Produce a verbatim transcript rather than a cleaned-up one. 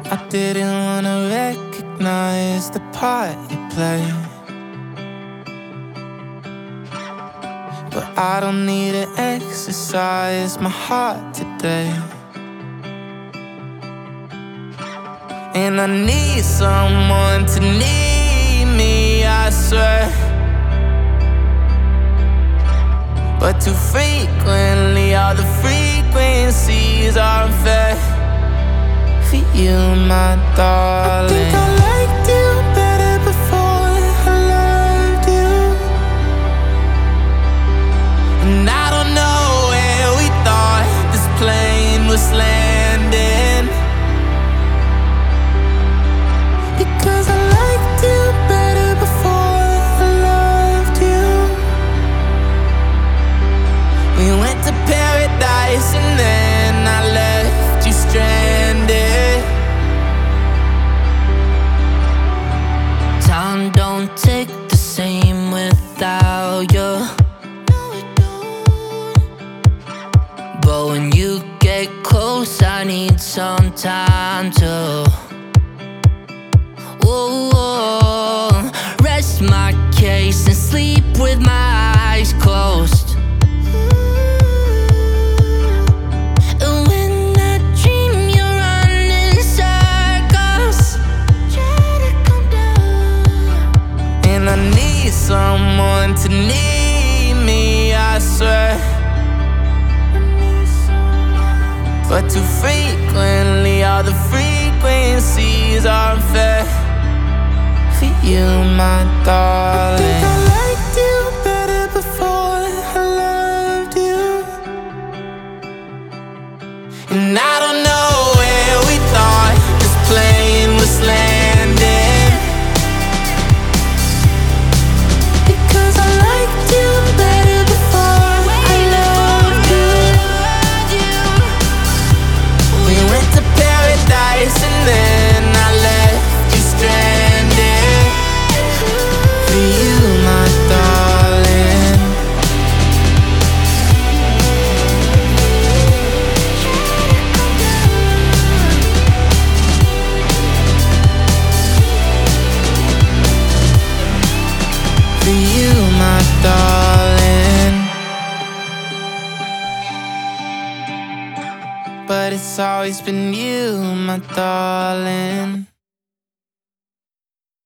I didn't wanna recognize the part you play, but I don't need to exercise my heart today. And I need someone to need me, I swear, but too frequently all the frequencies are unfair. For you, my darling, I think I liked you better before I loved you. And I don't know where we thought this plane was landing, because I liked you better before I loved you. We went to paradise and then I left you stranded. Time don't take the same without you. No, it don't. But when you get close, I need some time to whoa, whoa. Rest my case and sleep with my eyes closed. And when I dream you're running circles, try to come down. And I need someone to need me, I swear, but too frequently all the frequencies are unfair. For you, my darling, I think I liked you better before I loved you. And I don't know where we thought this plane was landing, because I liked you better before I loved you. We went to paradise and then I left you stranded. For you, my darling, for you, my darling. But it's always been you, my darling.